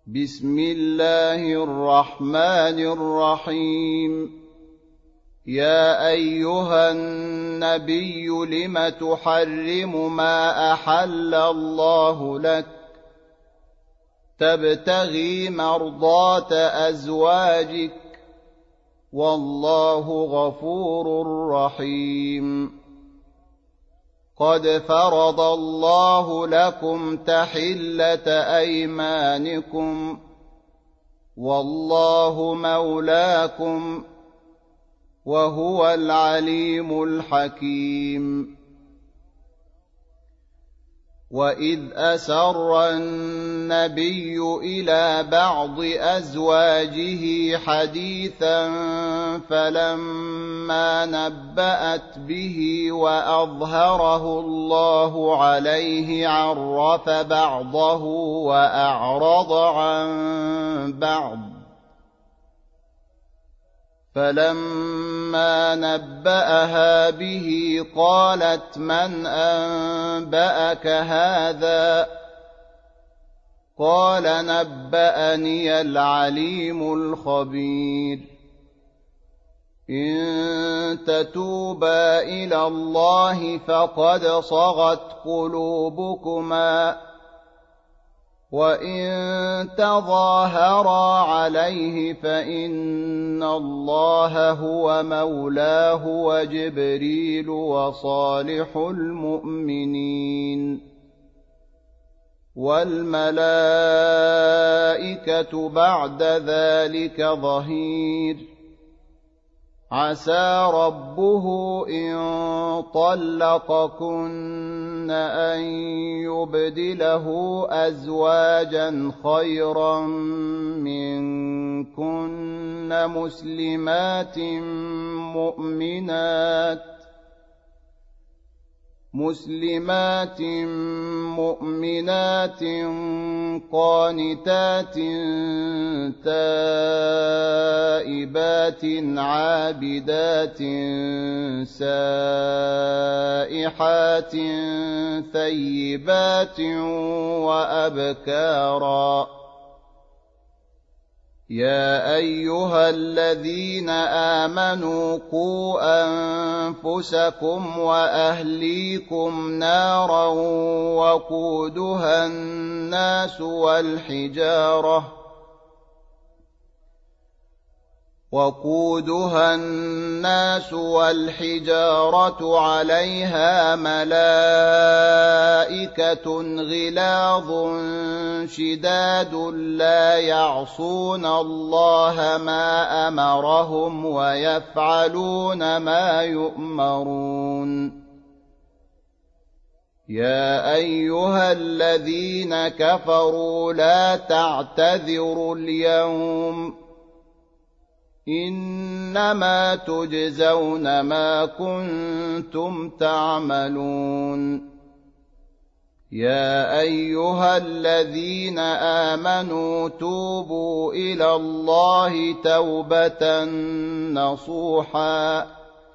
بسم الله الرحمن الرحيم. يا أيها النبي لم تحرم ما أحل الله لك تبتغي مرضات أزواجك والله غفور رحيم. قد فرض الله لكم تحلة أيمانكم والله مولاكم وهو العليم الحكيم. وإذ أسر النبي إلى بعض أزواجه حديثا فلما نبأت به وأظهره الله عليه عرف بعضه وأعرض عن بعض، فلما نبأها به قالت من أنبأك هذا؟ قال نبأني العليم الخبير. إن تتوبا إلى الله فقد صغت قلوبكما وإن تظاهرا عليه فإن الله هو مولاه وجبريل وصالح المؤمنين والملائكة بعد ذلك ظهير. عسى ربه إن طلقكن أن يبدله أزواجا خيرا منكن مسلمات مؤمنات قانتات تائبات عابدات سائحات ثيبات وأبكارا. يا أيها الذين آمنوا قوا أنفسكم وأهليكم نارا وقودها الناس والحجارة عليها ملائكة غلاظ شداد لا يعصون الله ما أمرهم ويفعلون ما يؤمرون. يا أيها الذين كفروا لا تعتذروا اليوم إنما تجزون ما كنتم تعملون. يا أيها الذين آمنوا توبوا إلى الله توبة نصوحا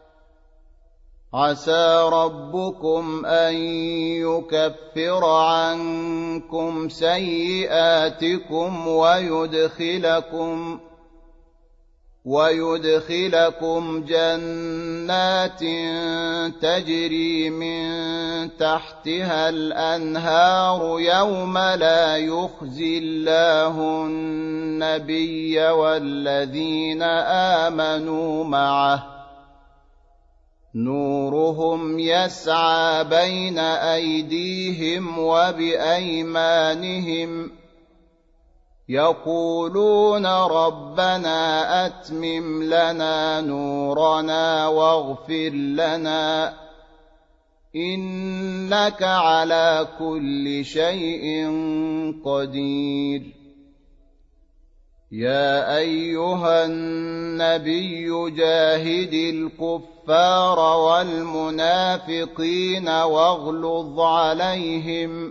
عسى ربكم أن يكفر عنكم سيئاتكم ويدخلكم جنات تجري من تحتها الأنهار يوم لا يخزي الله النبي والذين آمنوا معه نورهم يسعى بين أيديهم وبأيمانهم يقولون ربنا أتمم لنا نورنا واغفر لنا إنك على كل شيء قدير. يا أيها النبي جاهد الكفار والمنافقين واغلظ عليهم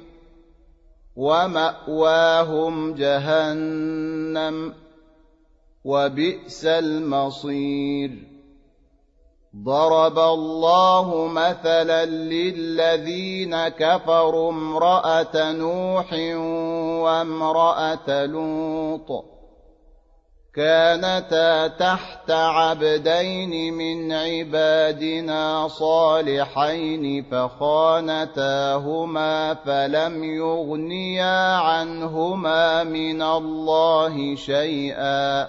ومأواهم جهنم وبئس المصير. ضرب الله مثلا للذين كفروا امرأة نوح وامرأة لوط كانتا تحت عبدين من عبادنا صالحين فخانتاهما فلم يغنيا عنهما من الله شيئا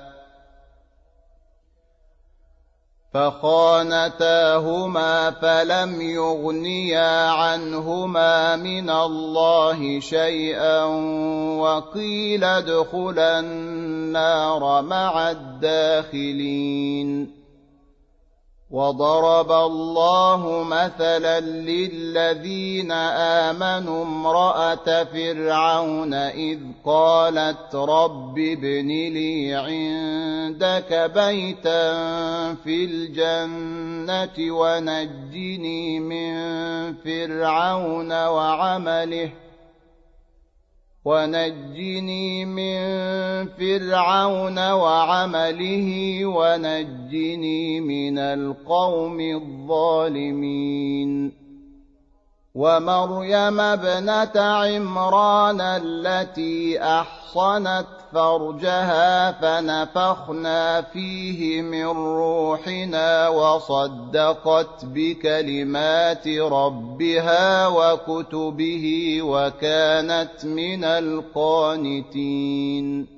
وقيل ادخلا النار مع الداخلين وضرب الله مثلا للذين آمنوا امرأة فرعون إذ قالت رب ابن لي عندك بيتا في الجنة ونجني من فرعون وعمله ونجني من القوم الظالمين ومريم ابنة عمران التي أحصنت فرجها فنفخنا فيه من روحنا وصدقت بكلمات ربها وكتبه وكانت من القانتين